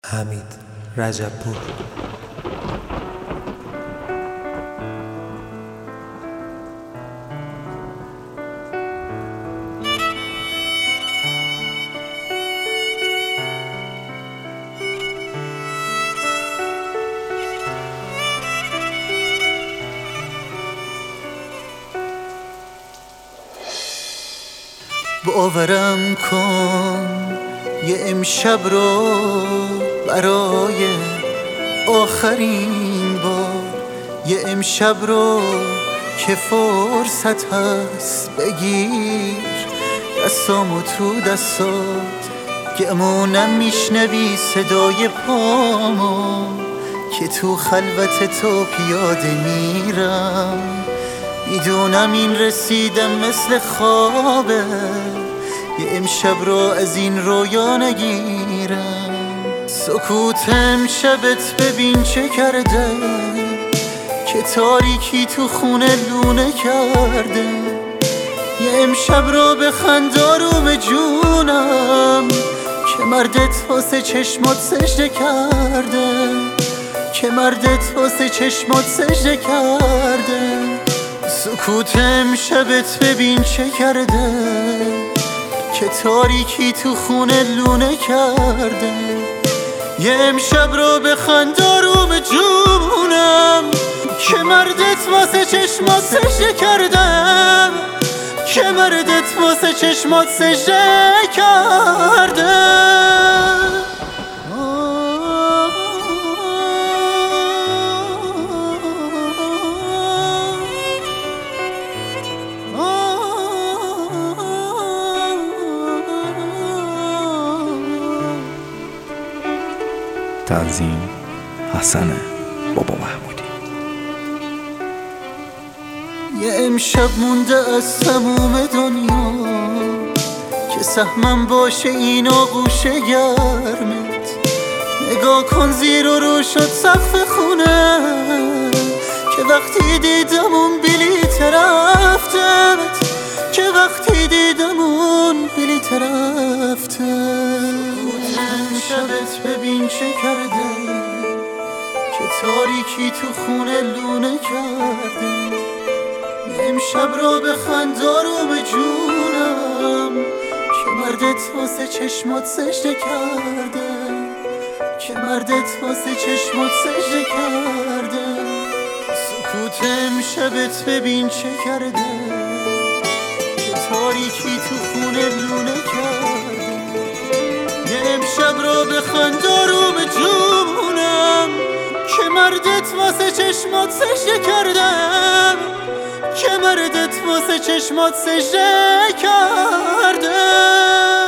حمید رجبپور. باورم کن یه امشب رو برای آخرین بار، یه امشب رو که فرصت هست بگیر دستامو تو دستات، گمونم میشنوی صدای پامو که تو خلوت تو پیاده میرم. میدونم این رسیدم مثل خوابه، یه امشب رو از این رویا نگیرم. سکوت امشبت ببین چه کرده که تاریکی تو خونه لونه کرده. یه امشب رو بخند آروم جونم که مردت واسه چشمات سجده کرده، که مردت واسه چشمات سجده کرده. سکوت امشبت ببین چه کرده که تاریکی تو خونه لونه کرده. یه امشب رو بخند آروم جونم که مردت واسه چشمات سجده کردم، که مردت واسه چشمات سجده کرده. تنظیم حسن بابا محمودی. یه امشب مونده از تموم دنیا که سهمم باشه این آغوش گرمت. نگاه کن زیر و رو شد سقف خونه که وقتی دیدم اون بلیط رفتت، که وقتی دیدم اون بلیط رفتت. امشبت ببین چه کرده که تاریکی تو خونه لونه کرده. امشب رو بخند آروم جونم که مردت واسه چشمات سجده کرده، که مردت واسه چشمات سجده کرده. سکوت امشبت ببین چه کرده که تاریکی تو خونه لونه کرده. یه امشب رو بخند آروم جونم که مردت واسه چشمات سجده کردم، که مردت واسه چشمات سجده کردم.